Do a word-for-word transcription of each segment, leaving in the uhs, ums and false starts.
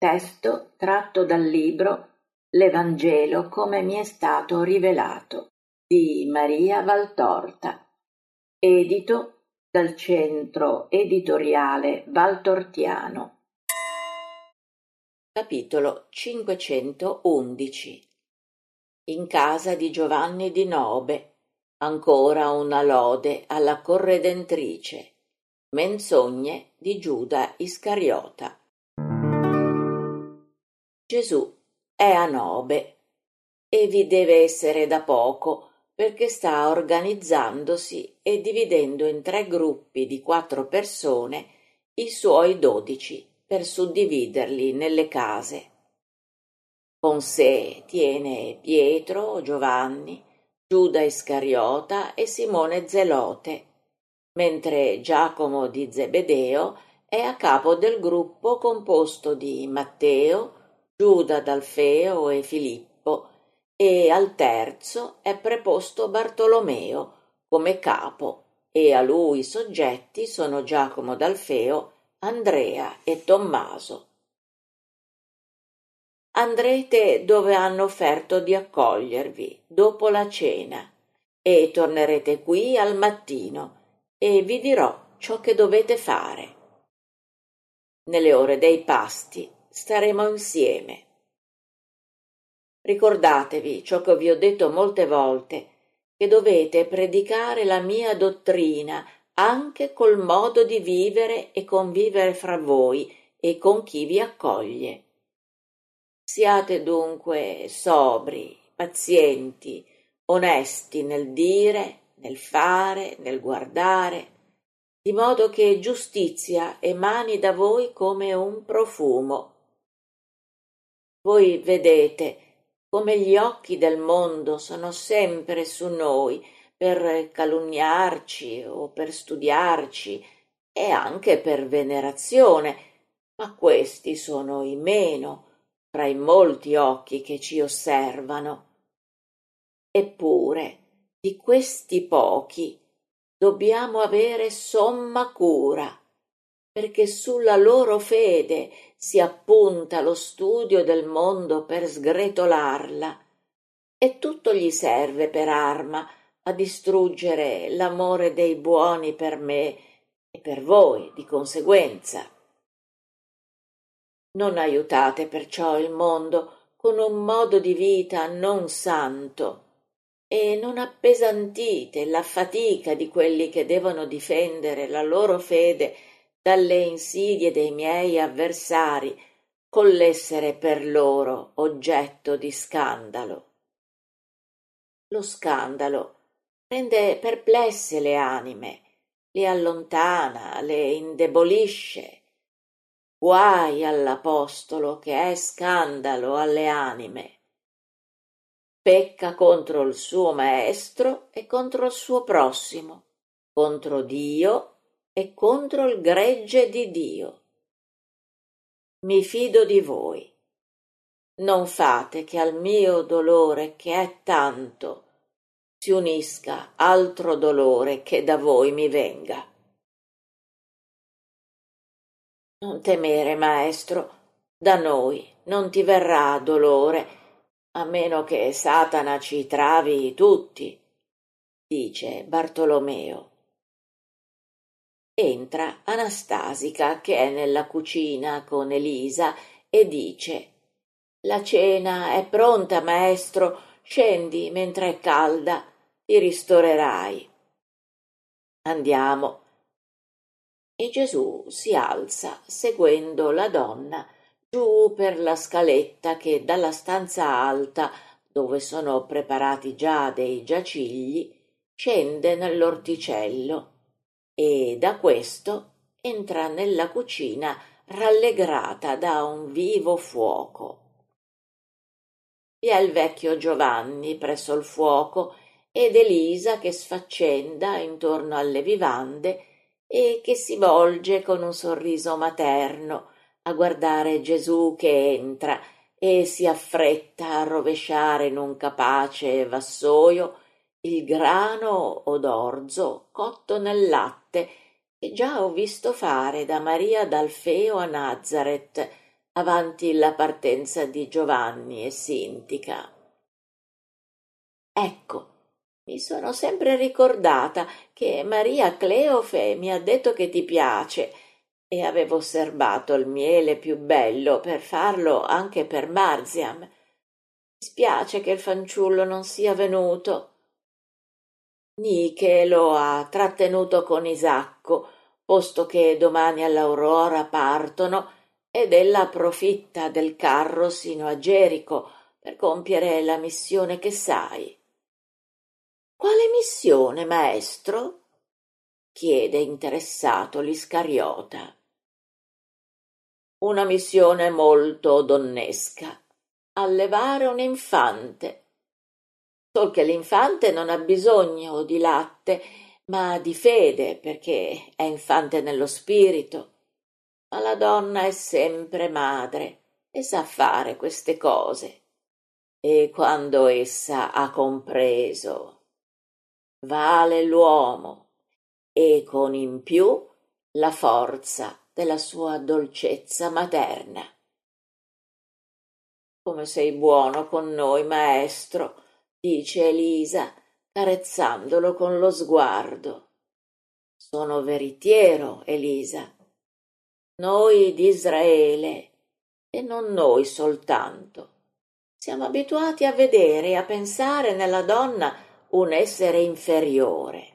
Testo tratto dal libro L'Evangelo come mi è stato rivelato di Maria Valtorta, edito dal Centro Editoriale Valtortiano. Capitolo cinquecentoundici. In casa di Giovanni di Nobe, ancora una lode alla corredentrice. Menzogne di Giuda Iscariota. Gesù è a Nobe e vi deve essere da poco, perché sta organizzandosi e dividendo in tre gruppi di quattro persone i suoi dodici per suddividerli nelle case. Con sé tiene Pietro, Giovanni, Giuda Iscariota e Simone Zelote, mentre Giacomo di Zebedeo è a capo del gruppo composto di Matteo, Giuda d'Alfeo e Filippo, e al terzo è preposto Bartolomeo come capo, e a lui soggetti sono Giacomo d'Alfeo, Andrea e Tommaso. Andrete dove hanno offerto di accogliervi dopo la cena e tornerete qui al mattino e vi dirò ciò che dovete fare. Nelle ore dei pasti staremo insieme. Ricordatevi ciò che vi ho detto molte volte, che dovete predicare la mia dottrina anche col modo di vivere e convivere fra voi e con chi vi accoglie. Siate dunque sobri, pazienti, onesti nel dire, nel fare, nel guardare, di modo che giustizia emani da voi come un profumo. Voi vedete come gli occhi del mondo sono sempre su noi per calunniarci o per studiarci e anche per venerazione, ma questi sono i meno fra i molti occhi che ci osservano. Eppure di questi pochi dobbiamo avere somma cura, perché sulla loro fede si appunta lo studio del mondo per sgretolarla, e tutto gli serve per arma a distruggere l'amore dei buoni per me e per voi di conseguenza. Non aiutate perciò il mondo con un modo di vita non santo e non appesantite la fatica di quelli che devono difendere la loro fede dalle insidie dei miei avversari, con l'essere per loro oggetto di scandalo. Lo scandalo rende perplesse le anime, le allontana, le indebolisce. Guai all'apostolo che è scandalo alle anime. Pecca contro il suo maestro e contro il suo prossimo, contro Dio e contro il gregge di Dio. Mi fido di voi. Non fate che al mio dolore, che è tanto, si unisca altro dolore che da voi mi venga. Non temere, maestro, da noi non ti verrà dolore, a meno che Satana ci travi tutti, dice Bartolomeo. Entra Anastasica, che è nella cucina con Elisa, e dice: «La cena è pronta, maestro, scendi mentre è calda, ti ristorerai». Andiamo. E Gesù si alza, seguendo la donna, giù per la scaletta che dalla stanza alta, dove sono preparati già dei giacigli, scende nell'orticello e da questo entra nella cucina rallegrata da un vivo fuoco. Vi è il vecchio Giovanni presso il fuoco ed Elisa che sfaccenda intorno alle vivande e che si volge con un sorriso materno a guardare Gesù che entra e si affretta a rovesciare in un capace vassoio il grano o d'orzo cotto nel latte che già ho visto fare da Maria d'Alfeo a Nazareth, avanti la partenza di Giovanni e Sintica. Ecco, mi sono sempre ricordata che Maria Cleofe mi ha detto che ti piace e avevo serbato il miele più bello per farlo anche per Marziam. Mi spiace che il fanciullo non sia venuto. Nike lo ha trattenuto con Isacco, posto che domani all'aurora partono ed ella approfitta del carro sino a Gerico per compiere la missione che sai. Quale missione, maestro? Chiede interessato l'Iscariota. Una missione molto donnesca, allevare un infante. Sol che l'infante non ha bisogno di latte, ma di fede, perché è infante nello spirito. Ma la donna è sempre madre e sa fare queste cose. E quando essa ha compreso, vale l'uomo, e con in più la forza della sua dolcezza materna. Come sei buono con noi, maestro, dice Elisa, carezzandolo con lo sguardo. Sono veritiero, Elisa. Noi di Israele, e non noi soltanto, siamo abituati a vedere e a pensare nella donna un essere inferiore.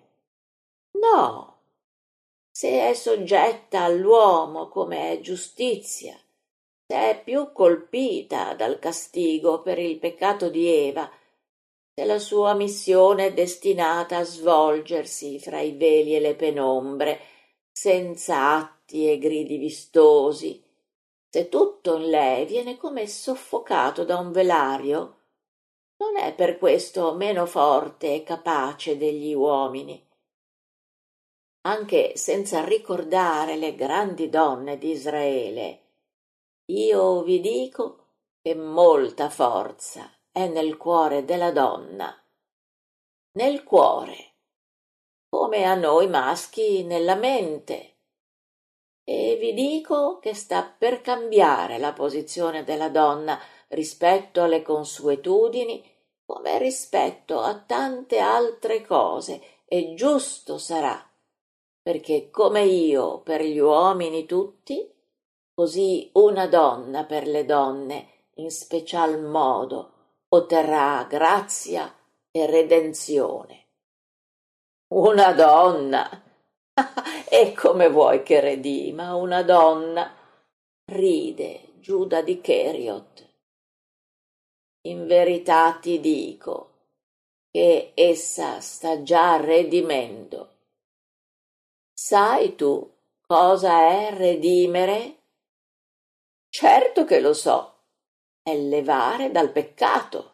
No, se è soggetta all'uomo come è giustizia, se è più colpita dal castigo per il peccato di Eva, se la sua missione è destinata a svolgersi fra i veli e le penombre, senza atti e gridi vistosi, se tutto in lei viene come soffocato da un velario, non è per questo meno forte e capace degli uomini. Anche senza ricordare le grandi donne di Israele, io vi dico che molta forza è nel cuore della donna. Nel cuore, come a noi maschi nella mente. E vi dico che sta per cambiare la posizione della donna rispetto alle consuetudini come rispetto a tante altre cose, e giusto sarà, perché come io per gli uomini tutti, così una donna per le donne in special modo otterrà grazia e redenzione. Una donna! E come vuoi che redima una donna? Ride Giuda di Cheriot. In verità ti dico che essa sta già redimendo. Sai tu cosa è redimere? Certo che lo so, è levare dal peccato.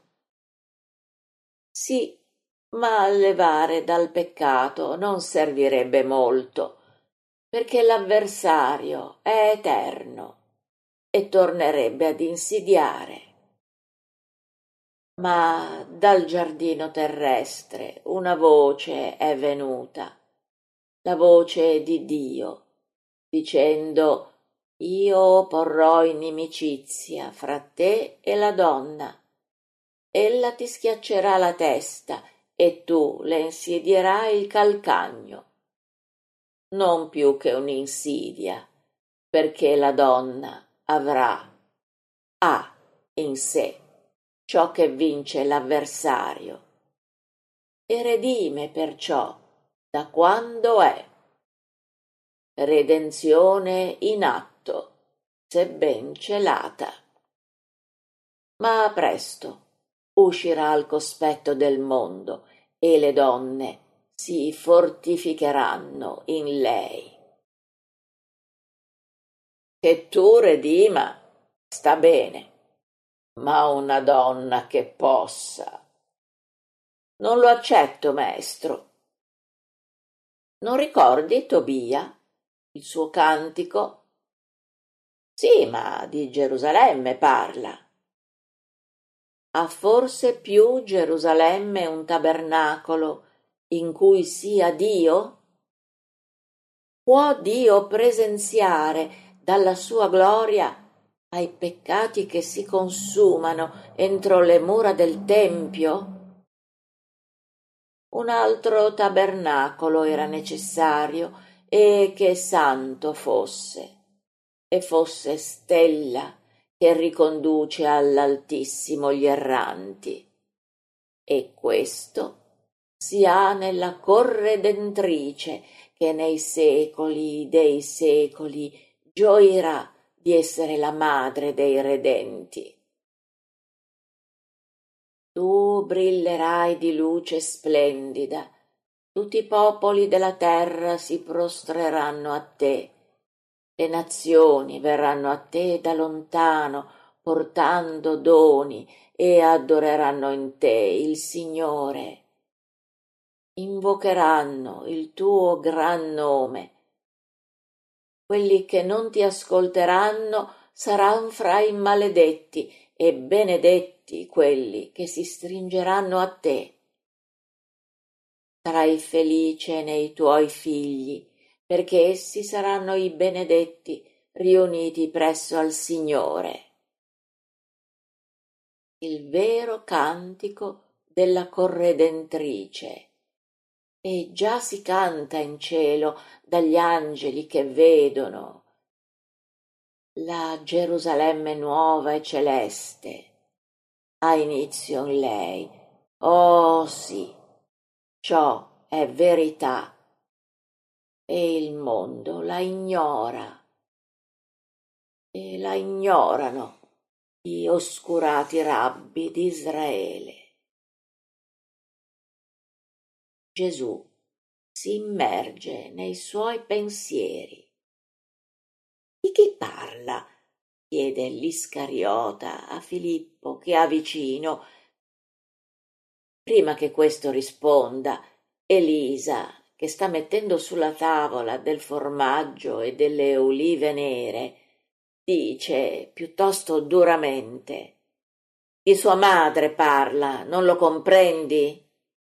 Sì, ma levare dal peccato non servirebbe molto, perché l'avversario è eterno e tornerebbe ad insidiare. Ma dal giardino terrestre una voce è venuta, la voce di Dio, dicendo: io porrò inimicizia fra te e la donna. Ella ti schiaccerà la testa e tu le insidierai il calcagno. Non più che un'insidia, perché la donna avrà, ha in sé ciò che vince l'avversario e redime perciò da quando è. Redenzione in atto, sebben celata. Ma presto uscirà al cospetto del mondo e le donne si fortificheranno in lei. Che tu redima, sta bene, ma una donna che possa. Non lo accetto, maestro. Non ricordi Tobia, il suo cantico? Sì, ma di Gerusalemme parla. Ha forse più Gerusalemme un tabernacolo in cui sia Dio? Può Dio presenziare dalla sua gloria ai peccati che si consumano entro le mura del Tempio? Un altro tabernacolo era necessario, e che santo fosse, e fosse stella che riconduce all'Altissimo gli erranti. E questo si ha nella corredentrice, che nei secoli dei secoli gioirà di essere la madre dei redenti. Tu brillerai di luce splendida, tutti i popoli della terra si prostreranno a te, le nazioni verranno a te da lontano, portando doni, e adoreranno in te il Signore. Invocheranno il tuo gran nome. Quelli che non ti ascolteranno saran fra i maledetti, e benedetti quelli che si stringeranno a te. Sarai felice nei tuoi figli, perché essi saranno i benedetti riuniti presso al Signore. Il vero cantico della corredentrice. E già si canta in cielo dagli angeli che vedono la Gerusalemme nuova e celeste. Ha inizio in lei. Oh sì, ciò è verità. E il mondo la ignora. E la ignorano gli oscurati rabbi di Israele. Gesù si immerge nei suoi pensieri. Di chi parla? Chiede l'Iscariota a Filippo, che ha vicino. Prima che questo risponda, Elisa, che sta mettendo sulla tavola del formaggio e delle olive nere, dice piuttosto duramente: di sua madre parla, non lo comprendi?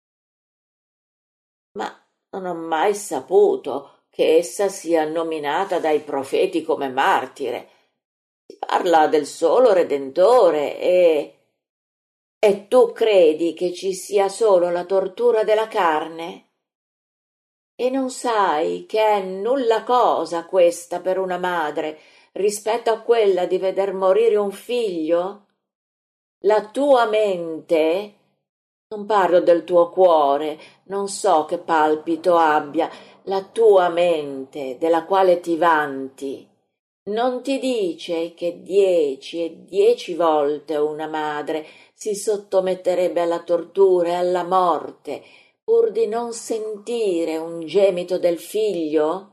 Ma non ho mai saputo che essa sia nominata dai profeti come martire. Si parla del solo Redentore e... E tu credi che ci sia solo la tortura della carne? E non sai che è nulla cosa questa per una madre rispetto a quella di veder morire un figlio? La tua mente, non parlo del tuo cuore, non so che palpito abbia, la tua mente della quale ti vanti, non ti dice che dieci e dieci volte una madre si sottometterebbe alla tortura e alla morte pur di non sentire un gemito del figlio?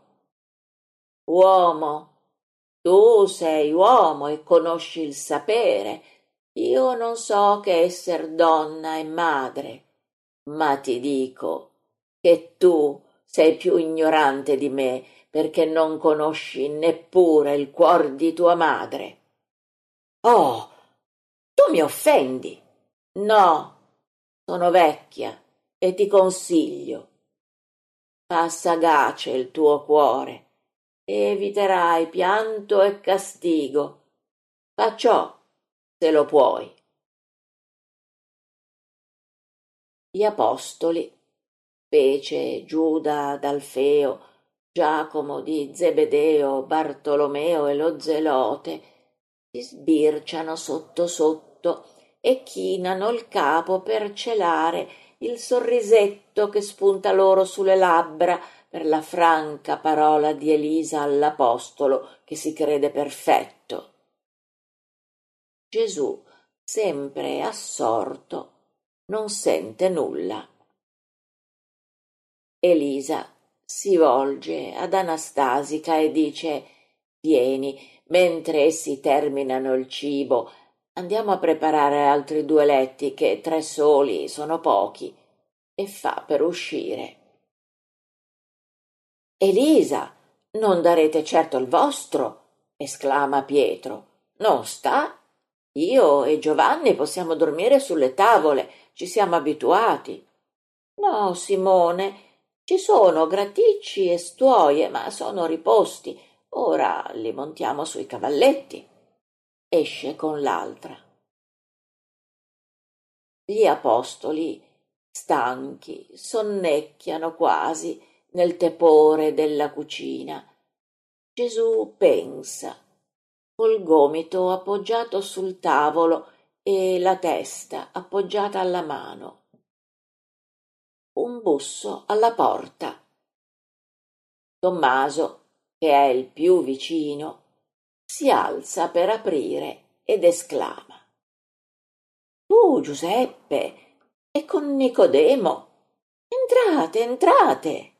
Uomo, tu sei uomo e conosci il sapere. Io non so che esser donna e madre, ma ti dico che tu sei più ignorante di me, perché non conosci neppure il cuor di tua madre. Oh, tu mi offendi. No, sono vecchia e ti consiglio. Fa sagace il tuo cuore, e eviterai pianto e castigo. Fa ciò, se lo puoi. Gli apostoli, specie Giuda d'Alfeo, Giacomo di Zebedeo, Bartolomeo e lo Zelote, si sbirciano sotto sotto e chinano il capo per celare il sorrisetto che spunta loro sulle labbra per la franca parola di Elisa all'apostolo che si crede perfetto. Gesù, sempre assorto, non sente nulla. Elisa si volge ad Anastasica e dice: vieni, mentre essi terminano il cibo, andiamo a preparare altri due letti, che tre soli sono pochi. E fa per uscire. Elisa, non darete certo il vostro? Esclama Pietro. Non sta? Io e Giovanni possiamo dormire sulle tavole, ci siamo abituati. No, Simone, ci sono graticci e stuoie, ma sono riposti. Ora li montiamo sui cavalletti. esce con l'altra. Gli apostoli, stanchi, sonnecchiano quasi nel tepore della cucina. Gesù pensa, col gomito appoggiato sul tavolo e la testa appoggiata alla mano. Un busso alla porta. Tommaso, che è il più vicino, si alza per aprire ed esclama: Tu, Giuseppe, e con Nicodemo? Entrate, entrate.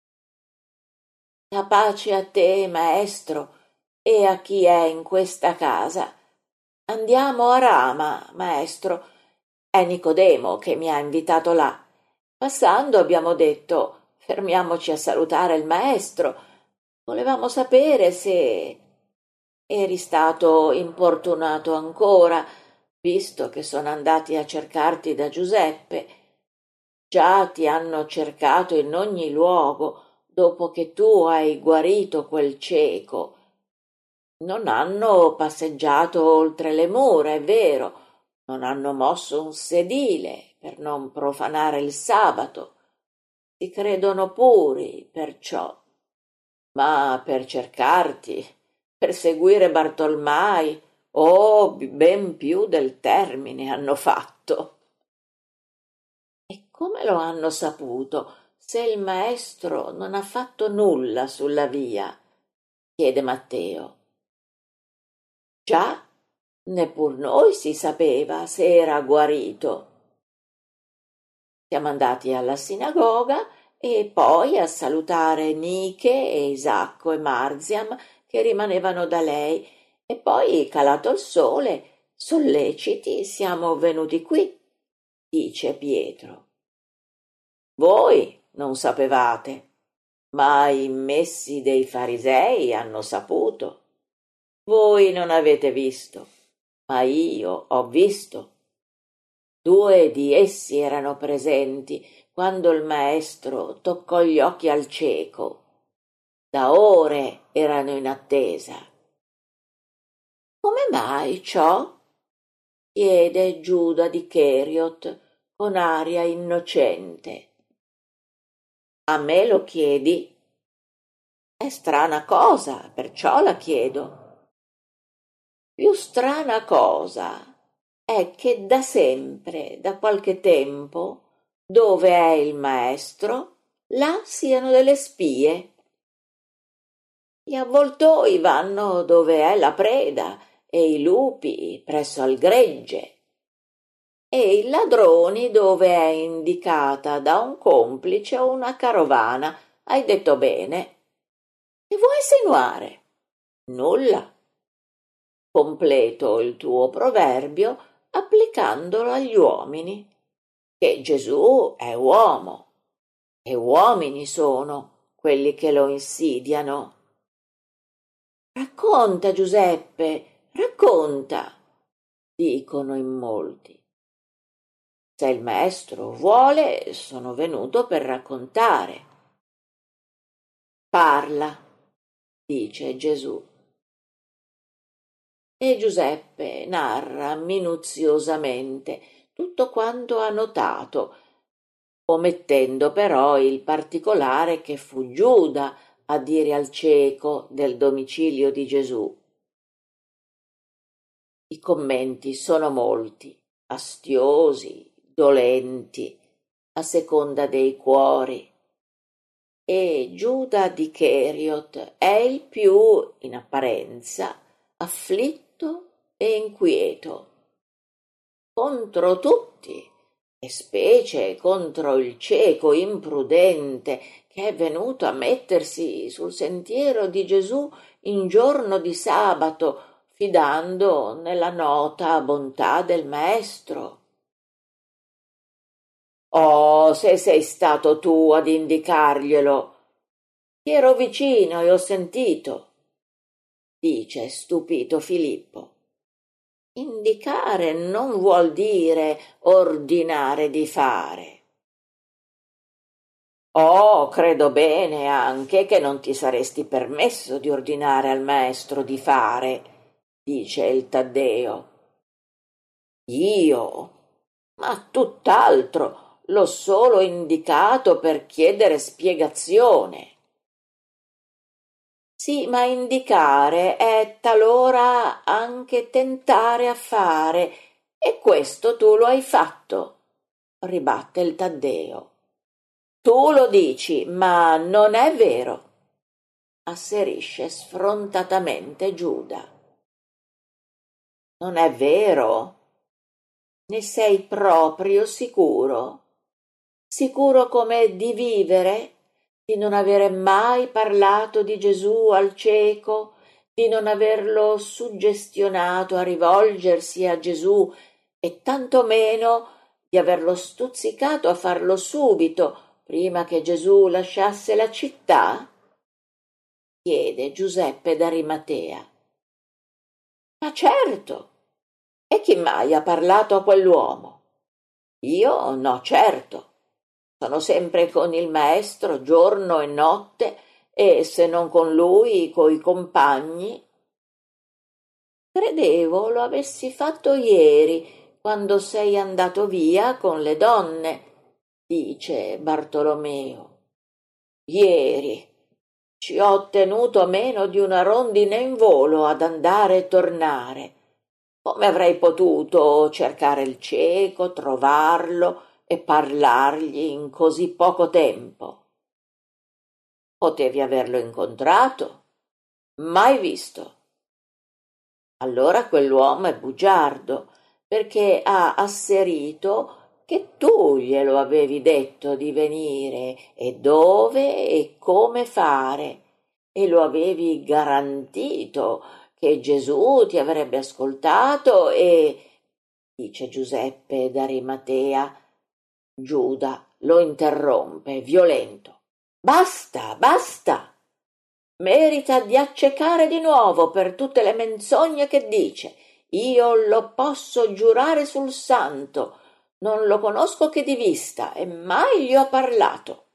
La pace a te, maestro, e a chi è in questa casa. Andiamo a Rama, maestro. È Nicodemo che mi ha invitato là. Passando abbiamo detto: fermiamoci a salutare il maestro. Volevamo sapere se eri stato importunato ancora, visto che sono andati a cercarti da Giuseppe. Già ti hanno cercato in ogni luogo dopo che tu hai guarito quel cieco. Non hanno passeggiato oltre le mura, è vero, non hanno mosso un sedile per non profanare il sabato. Si credono puri, perciò. Ma per cercarti, per seguire Bartolmai, oh, ben più del termine hanno fatto. E come lo hanno saputo, se il maestro non ha fatto nulla sulla via? Chiede Matteo. Già, neppur noi si sapeva se era guarito. Siamo andati alla sinagoga e poi a salutare Niche e Isacco e Marziam che rimanevano da lei, e poi, calato il sole, solleciti siamo venuti qui, dice Pietro. Voi non sapevate, ma i messi dei farisei hanno saputo. Voi non avete visto, ma io ho visto. Due di essi erano presenti quando il maestro toccò gli occhi al cieco. Da ore erano in attesa. Come mai ciò? Chiede Giuda di Cheriot con aria innocente. A me lo chiedi? È strana cosa, perciò la chiedo. Più strana cosa è che da sempre, da qualche tempo, dove è il maestro, là siano delle spie. Gli avvoltoi vanno dove è la preda e i lupi presso al gregge, e i ladroni dove è indicata da un complice o una carovana. Hai detto bene. Che vuoi insinuare? Nulla. Completo il tuo proverbio applicandolo agli uomini, che Gesù è uomo, e uomini sono quelli che lo insidiano. Racconta, Giuseppe, racconta, dicono in molti. Se il maestro vuole, sono venuto per raccontare. Parla, dice Gesù. E Giuseppe narra minuziosamente tutto quanto ha notato, omettendo però il particolare che fu Giuda a dire al cieco del domicilio di Gesù. I commenti sono molti, astiosi, dolenti, a seconda dei cuori, e Giuda di Cheriot è il più, in apparenza, afflitto e inquieto. Contro tutti, e specie contro il cieco imprudente che è venuto a mettersi sul sentiero di Gesù in giorno di sabato, fidando nella nota bontà del maestro. Oh, se sei stato tu ad indicarglielo! Ti ero vicino e ho sentito, dice stupito Filippo. Indicare non vuol dire ordinare di fare. Oh, credo bene anche che non ti saresti permesso di ordinare al maestro di fare, dice il Taddeo. Io? Ma tutt'altro, l'ho solo indicato per chiedere spiegazione. Sì, ma indicare è talora anche tentare a fare, e questo tu lo hai fatto, ribatte il Taddeo. Tu lo dici, ma non è vero, asserisce sfrontatamente Giuda. Non è vero? Ne sei proprio sicuro? Sicuro come di vivere? Di non avere mai parlato di Gesù al cieco, di non averlo suggestionato a rivolgersi a Gesù e tantomeno di averlo stuzzicato a farlo subito, prima che Gesù lasciasse la città? Chiede Giuseppe d'Arimatea. Ma certo! E chi mai ha parlato a quell'uomo? Io no, certo. Sono sempre con il maestro giorno e notte, e se non con lui, coi compagni. Credevo lo avessi fatto ieri, quando sei andato via con le donne, dice Bartolomeo. Ieri. Ci ho tenuto meno di una rondine in volo ad andare e tornare. Come avrei potuto cercare il cieco, trovarlo e parlargli in così poco tempo? Potevi averlo incontrato, mai visto. Allora quell'uomo è bugiardo, perché ha asserito che tu glielo avevi detto di venire e dove e come fare, e lo avevi garantito che Gesù ti avrebbe ascoltato e, dice Giuseppe d'Arimatea. Giuda lo interrompe, violento. Basta, basta! Merita di accecare di nuovo per tutte le menzogne che dice. Io lo posso giurare sul santo. Non lo conosco che di vista e mai gli ho parlato.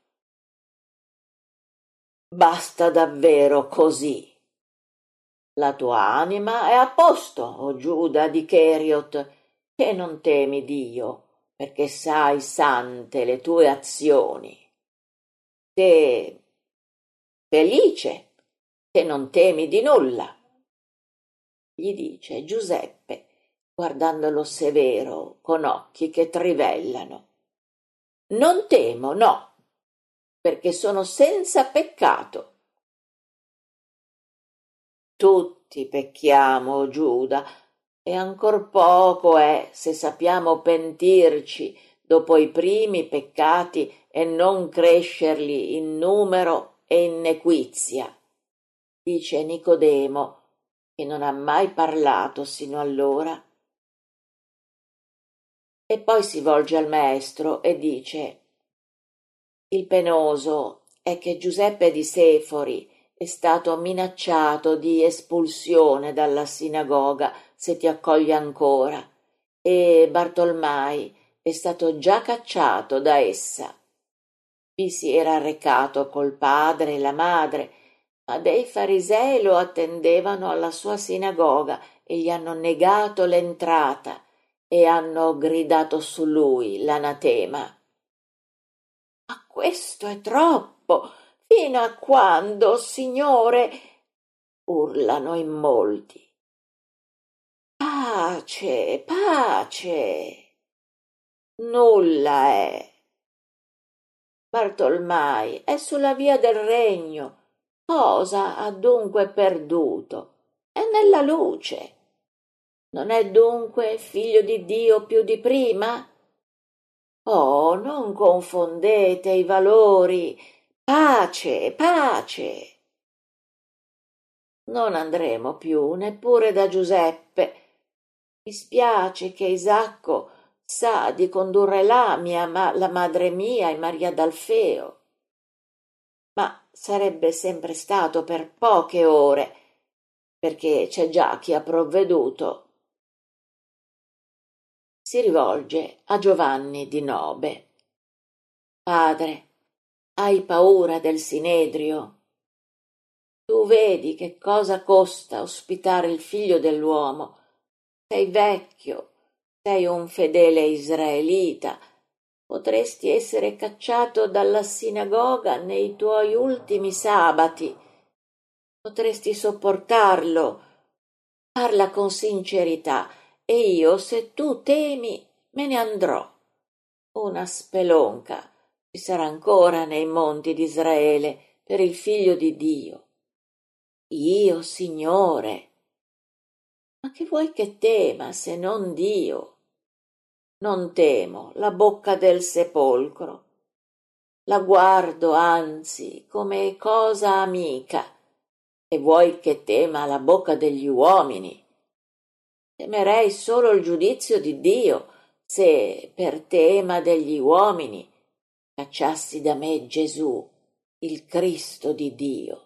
Basta davvero così. La tua anima è a posto, o Giuda di Cheriot, che non temi Dio, perché sai sante le tue azioni. Te felice, che non temi di nulla, gli dice Giuseppe, guardandolo severo, con occhi che trivellano. Non temo, no, perché sono senza peccato. Tutti pecchiamo, Giuda, e ancor poco è se sappiamo pentirci dopo i primi peccati e non crescerli in numero e in nequizia, dice Nicodemo, che non ha mai parlato sino allora. E poi si volge al maestro e dice: il penoso è che Giuseppe di Sefori è stato minacciato di espulsione dalla sinagoga se ti accoglie ancora, e Bartolmai è stato già cacciato da essa. Vi si era recato col padre e la madre, ma dei farisei lo attendevano alla sua sinagoga e gli hanno negato l'entrata e hanno gridato su lui l'anatema. Ma questo è troppo! Fino a quando, Signore? Urlano in molti. Pace, pace! Nulla è. Bartolmai è sulla via del regno. Cosa ha dunque perduto? È nella luce. Non è dunque figlio di Dio più di prima? Oh, non confondete i valori. Pace, pace. Non andremo più neppure da Giuseppe. Mi spiace che Isacco sa di condurre là mia ma- la madre mia e Maria d'Alfeo. Ma sarebbe sempre stato per poche ore, perché c'è già chi ha provveduto. Si rivolge a Giovanni di Nobe. Padre, hai paura del Sinedrio? Tu vedi che cosa costa ospitare il figlio dell'uomo. Sei vecchio, sei un fedele israelita. Potresti essere cacciato dalla sinagoga nei tuoi ultimi sabati. Potresti sopportarlo. Parla con sincerità e io, se tu temi, me ne andrò. Una spelonca ci sarà ancora nei monti d'Israele per il figlio di Dio. Io, Signore? Ma che vuoi che tema se non Dio? Non temo la bocca del sepolcro. La guardo, anzi, come cosa amica. E vuoi che tema la bocca degli uomini? Temerei solo il giudizio di Dio, se per tema degli uomini cacciassi da me Gesù, il Cristo di Dio.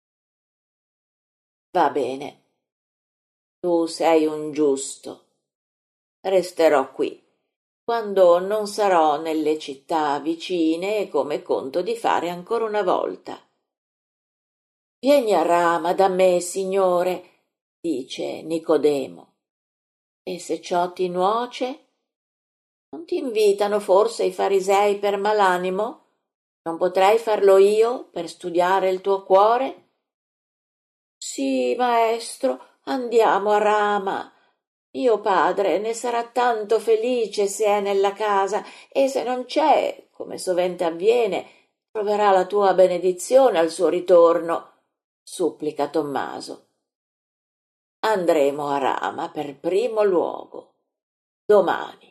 Va bene, tu sei un giusto. Resterò qui. Quando non sarò nelle città vicine, come conto di fare ancora una volta. Vieni a Rama da me, Signore, dice Nicodemo. E se ciò ti nuoce? Non ti invitano forse i farisei per malanimo? Non potrei farlo io per studiare il tuo cuore? Sì, maestro, andiamo a Rama. Mio padre ne sarà tanto felice se è nella casa, e se non c'è, come sovente avviene, troverà la tua benedizione al suo ritorno, supplica Tommaso. Andremo a Rama per primo luogo, domani.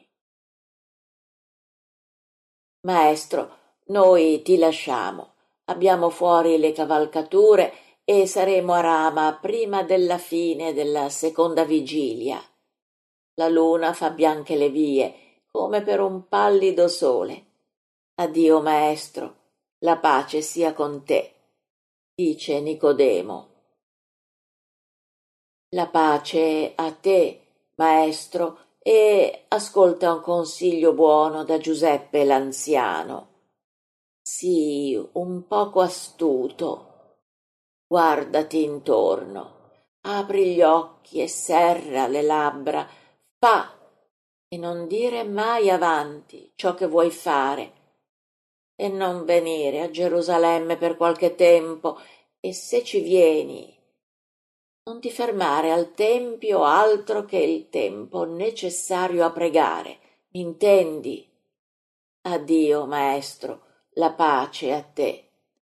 Maestro, noi ti lasciamo. Abbiamo fuori le cavalcature e saremo a Rama prima della fine della seconda vigilia. La luna fa bianche le vie, come per un pallido sole. Addio, maestro, la pace sia con te, dice Nicodemo. La pace a te, maestro, e ascolta un consiglio buono da Giuseppe l'anziano. Sii un poco astuto. Guardati intorno, apri gli occhi e serra le labbra, fa e non dire mai avanti ciò che vuoi fare, e non venire a Gerusalemme per qualche tempo, e se ci vieni, non ti fermare al tempio altro che il tempo necessario a pregare, intendi? Addio, maestro, la pace a te.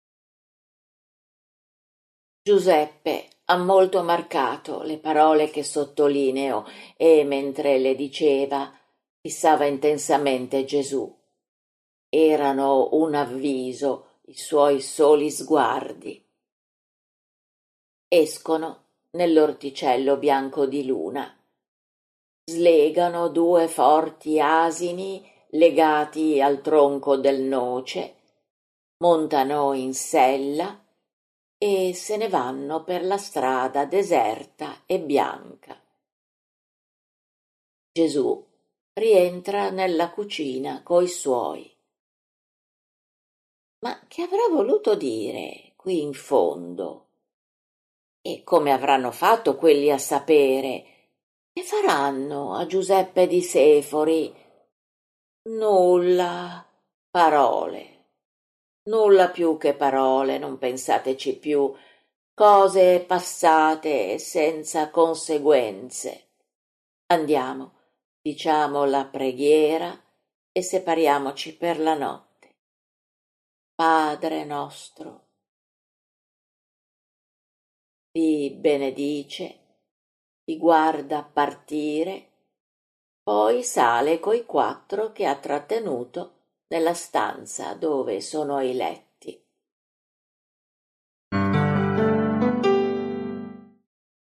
Giuseppe ha molto marcato le parole che sottolineo e, mentre le diceva, fissava intensamente Gesù. Erano un avviso i suoi soli sguardi. Escono nell'orticello bianco di luna. Slegano due forti asini legati al tronco del noce, montano in sella e se ne vanno per la strada deserta e bianca. Gesù rientra nella cucina coi suoi. Ma che avrà voluto dire qui in fondo? E come avranno fatto quelli a sapere? Che faranno a Giuseppe di Sefori? Nulla, parole. Nulla più che parole, non pensateci più. Cose passate senza conseguenze. Andiamo, diciamo la preghiera e separiamoci per la notte. Padre nostro, ti benedice, ti guarda partire, poi sale coi quattro che ha trattenuto nella stanza dove sono i letti.